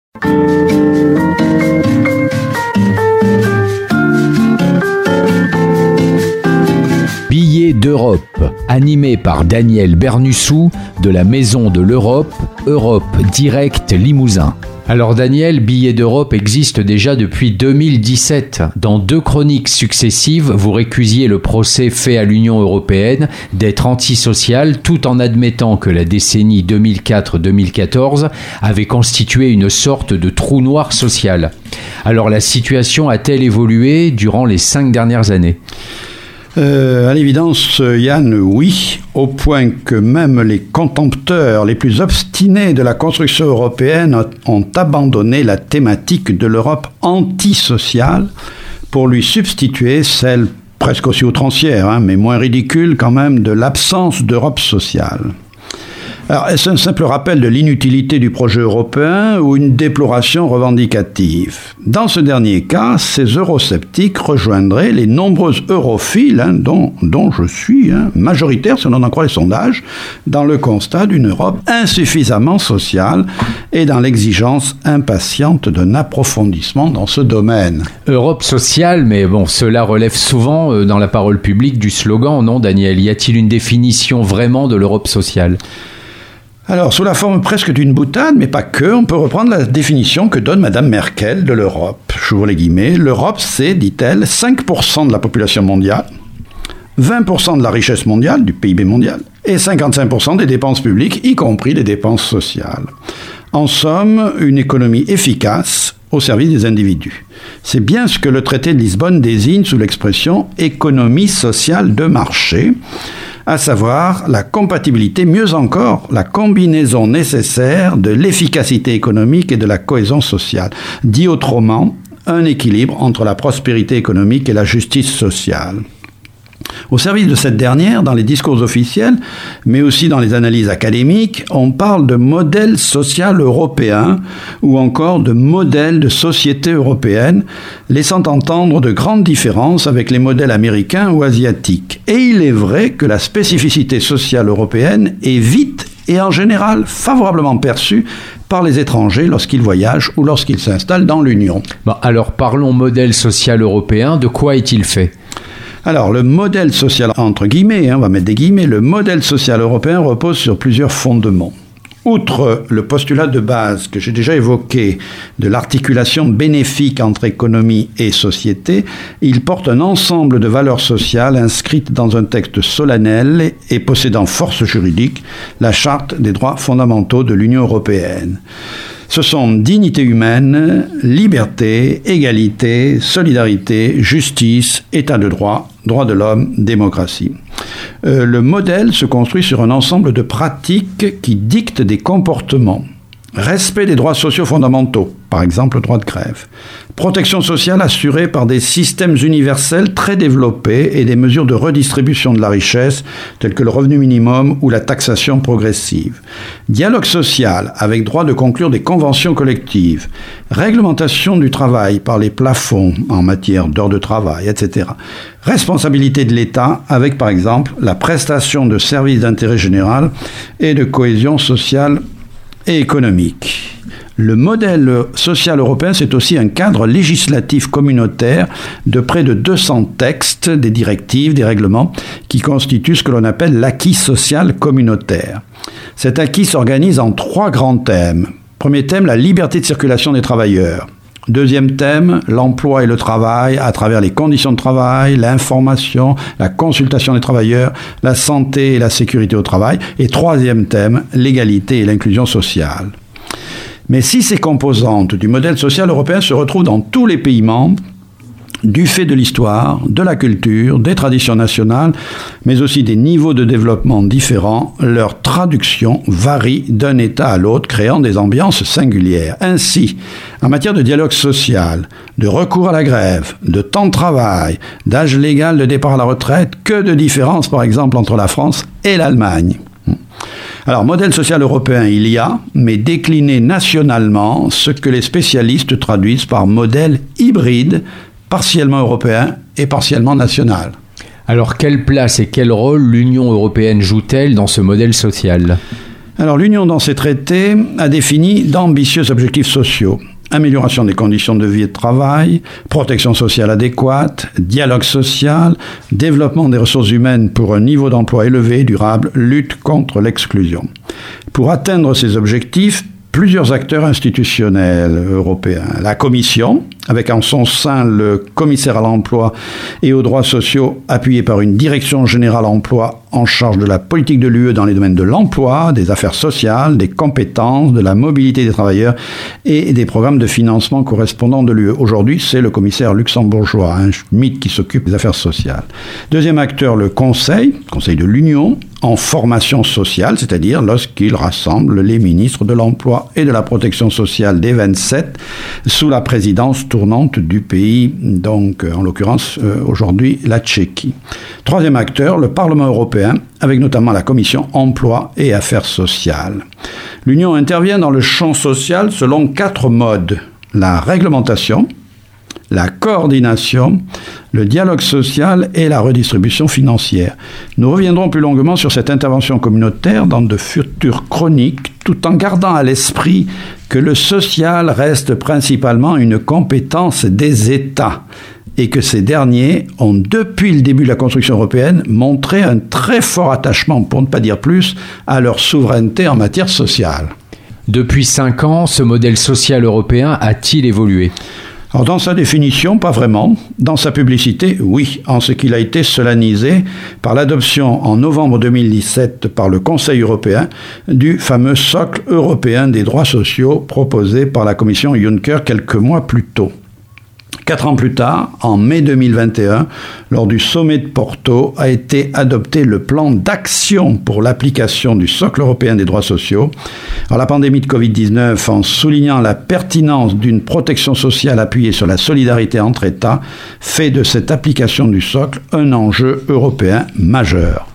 Billets d'Europe, animé par Daniel Bernussou de la Maison de l'Europe, Europe Direct Limousin. Alors Daniel, Billets d'Europe existe déjà depuis 2017. Dans 2 chroniques successives, vous récusiez le procès fait à l'Union européenne d'être antisociale tout en admettant que la décennie 2004-2014 avait constitué une sorte de trou noir social. Alors la situation a-t-elle évolué durant les 5 dernières années ? À l'évidence, Yann, oui, au point que même les contempteurs les plus obstinés de la construction européenne ont abandonné la thématique de l'Europe antisociale pour lui substituer celle presque aussi outrancière, mais moins ridicule quand même, de l'absence d'Europe sociale. Alors, est-ce un simple rappel de l'inutilité du projet européen ou une déploration revendicative ? Dans ce dernier cas, ces eurosceptiques rejoindraient les nombreux europhiles, dont je suis majoritaire, si on en croit les sondages, dans le constat d'une Europe insuffisamment sociale et dans l'exigence impatiente d'un approfondissement dans ce domaine. Europe sociale, mais bon, cela relève souvent dans la parole publique du slogan, non Daniel ? Y a-t-il une définition vraiment de l'Europe sociale ? Alors, sous la forme presque d'une boutade, mais pas que, on peut reprendre la définition que donne Madame Merkel de l'Europe. J'ouvre les guillemets. L'Europe, c'est, dit-elle, 5% de la population mondiale, 20% de la richesse mondiale, du PIB mondial, et 55% des dépenses publiques, y compris les dépenses sociales. En somme, une économie efficace au service des individus. C'est bien ce que le traité de Lisbonne désigne sous l'expression « économie sociale de marché », à savoir la compatibilité, mieux encore, la combinaison nécessaire de l'efficacité économique et de la cohésion sociale. Dit autrement, un équilibre entre la prospérité économique et la justice sociale. Au service de cette dernière, dans les discours officiels, mais aussi dans les analyses académiques, on parle de modèle social européen ou encore de modèle de société européenne, laissant entendre de grandes différences avec les modèles américains ou asiatiques. Et il est vrai que la spécificité sociale européenne est vite et en général favorablement perçue par les étrangers lorsqu'ils voyagent ou lorsqu'ils s'installent dans l'Union. Bon, alors parlons modèle social européen, de quoi est-il fait ? Alors, le modèle social, entre guillemets, on va mettre des guillemets, le modèle social européen repose sur plusieurs fondements. Outre le postulat de base que j'ai déjà évoqué de l'articulation bénéfique entre économie et société, il porte un ensemble de valeurs sociales inscrites dans un texte solennel et possédant force juridique, la Charte des droits fondamentaux de l'Union européenne. Ce sont dignité humaine, liberté, égalité, solidarité, justice, état de droit, droits de l'homme, démocratie. Le modèle se construit sur un ensemble de pratiques qui dictent des comportements. Respect des droits sociaux fondamentaux, par exemple le droit de grève. Protection sociale assurée par des systèmes universels très développés et des mesures de redistribution de la richesse, telles que le revenu minimum ou la taxation progressive. Dialogue social avec droit de conclure des conventions collectives. Réglementation du travail par les plafonds en matière d'heures de travail, etc. Responsabilité de l'État avec, par exemple, la prestation de services d'intérêt général et de cohésion sociale et économique. Le modèle social européen, c'est aussi un cadre législatif communautaire de près de 200 textes, des directives, des règlements, qui constituent ce que l'on appelle l'acquis social communautaire. Cet acquis s'organise en 3 grands thèmes. Premier thème, la liberté de circulation des travailleurs. Deuxième thème, l'emploi et le travail à travers les conditions de travail, l'information, la consultation des travailleurs, la santé et la sécurité au travail. Et troisième thème, l'égalité et l'inclusion sociale. Mais si ces composantes du modèle social européen se retrouvent dans tous les pays membres, du fait de l'histoire, de la culture, des traditions nationales, mais aussi des niveaux de développement différents, leur traduction varie d'un État à l'autre, créant des ambiances singulières. Ainsi, en matière de dialogue social, de recours à la grève, de temps de travail, d'âge légal de départ à la retraite, que de différences, par exemple, entre la France et l'Allemagne. Alors, modèle social européen, il y a, mais décliné nationalement, ce que les spécialistes traduisent par modèle hybride, partiellement européen et partiellement national. Alors, quelle place et quel rôle l'Union européenne joue-t-elle dans ce modèle social ? Alors l'Union, dans ses traités, a défini d'ambitieux objectifs sociaux. Amélioration des conditions de vie et de travail, protection sociale adéquate, dialogue social, développement des ressources humaines pour un niveau d'emploi élevé et durable, lutte contre l'exclusion. Pour atteindre ces objectifs, plusieurs acteurs institutionnels européens. La Commission, avec en son sein le commissaire à l'emploi et aux droits sociaux, appuyé par une direction générale emploi en charge de la politique de l'UE dans les domaines de l'emploi, des affaires sociales, des compétences, de la mobilité des travailleurs et des programmes de financement correspondants de l'UE. Aujourd'hui, c'est le commissaire luxembourgeois, Schmidt, qui s'occupe des affaires sociales. Deuxième acteur, le Conseil de l'Union, en formation sociale, c'est-à-dire lorsqu'il rassemble les ministres de l'Emploi et de la Protection sociale des 27 sous la présidence tournante du pays, donc en l'occurrence aujourd'hui la Tchéquie. Troisième acteur, le Parlement européen, avec notamment la Commission Emploi et Affaires sociales. L'Union intervient dans le champ social selon 4 modes: la réglementation, la coordination, le dialogue social et la redistribution financière. Nous reviendrons plus longuement sur cette intervention communautaire dans de futures chroniques, tout en gardant à l'esprit que le social reste principalement une compétence des États et que ces derniers ont, depuis le début de la construction européenne, montré un très fort attachement, pour ne pas dire plus, à leur souveraineté en matière sociale. Depuis 5 ans, ce modèle social européen a-t-il évolué ? Alors dans sa définition, pas vraiment. Dans sa publicité, oui, en ce qu'il a été solennisé par l'adoption en novembre 2017 par le Conseil européen du fameux socle européen des droits sociaux proposé par la Commission Juncker quelques mois plus tôt. 4 ans plus tard, en mai 2021, lors du sommet de Porto, a été adopté le plan d'action pour l'application du socle européen des droits sociaux. Alors, la pandémie de Covid-19, en soulignant la pertinence d'une protection sociale appuyée sur la solidarité entre États, fait de cette application du socle un enjeu européen majeur.